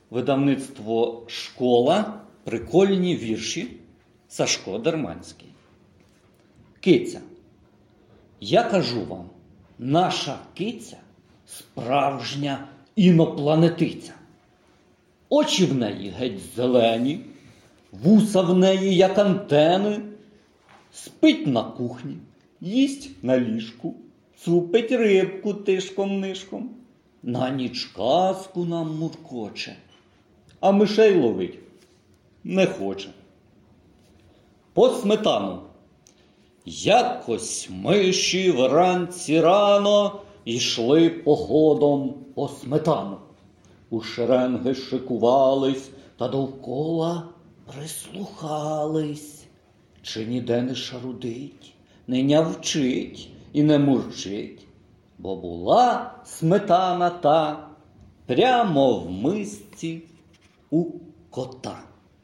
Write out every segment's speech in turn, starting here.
Видавництво «Школа». Прикольні вірші. Сашко Дерманський. Киця. Я кажу вам, наша киця справжня інопланетиця. Очі в неї геть зелені, вуса в неї, як антени, спить на кухні, їсть на ліжку, цупить рибку тишком-нишком, на ніч казку нам муркоче, а мишей ловить не хоче. По сметану. Якось миші вранці рано йшли походом по сметану. У шеренги шикувались та довкола прислухались. Чи ніде не шарудить, не нявчить і не мурчить, бо була сметана та прямо в мисці у кота.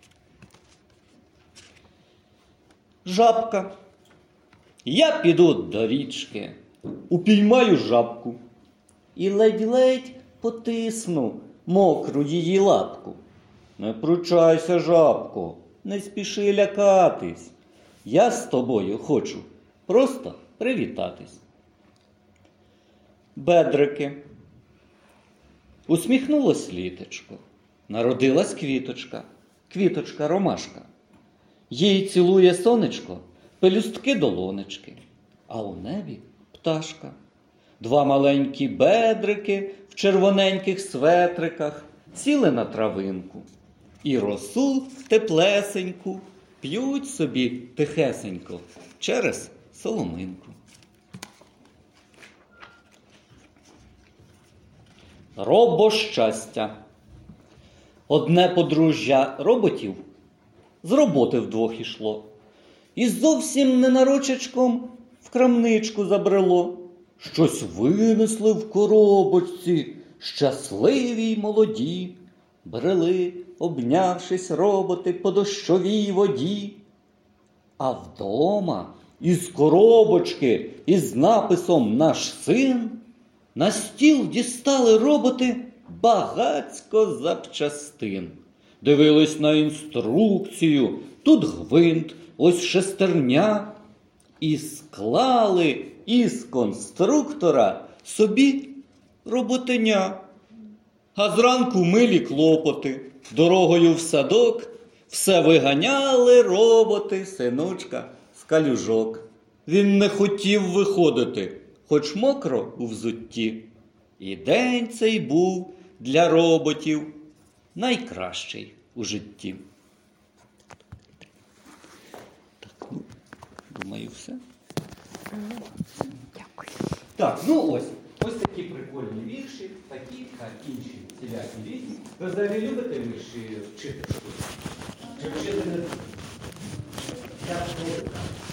Жабка. Я піду до річки, упіймаю жабку і ледь-ледь потисну мокру її лапку. Не пручайся, жабко, не спіши лякатись. Я з тобою хочу просто привітатись. Бедрики. Усміхнулось літочко, народилась квіточка, квіточка ромашка. Їй цілує сонечко, пелюстки долонечки, а у небі пташка. Два маленькі бедрики в червоненьких светриках сіли на травинку і росу теплесеньку п'ють собі тихесенько через соломинку. Робощастя. Одне подружжя роботів з роботи вдвох ішло і зовсім ненарочечком в крамничку забрело. Щось винесли в коробочці, щасливі й молоді. Брели, обнявшись, роботи по дощовій воді. А вдома із коробочки із написом «Наш син» на стіл дістали роботи багацько запчастин. Дивились на інструкцію, тут гвинт, ось шестерня, і склали із конструктора собі роботеня. А зранку милі клопоти, дорогою в садок, все виганяли роботи синочка з калюжок. Він не хотів виходити, хоч мокро у взутті. І день цей був для роботів найкращий у житті. Так, ну, думаю, все. Дякую. Так, ось такі прикольні вірші, такі та інші всілякі різні. Ви взагалі любите вірші вчити? Чи вчити не? Я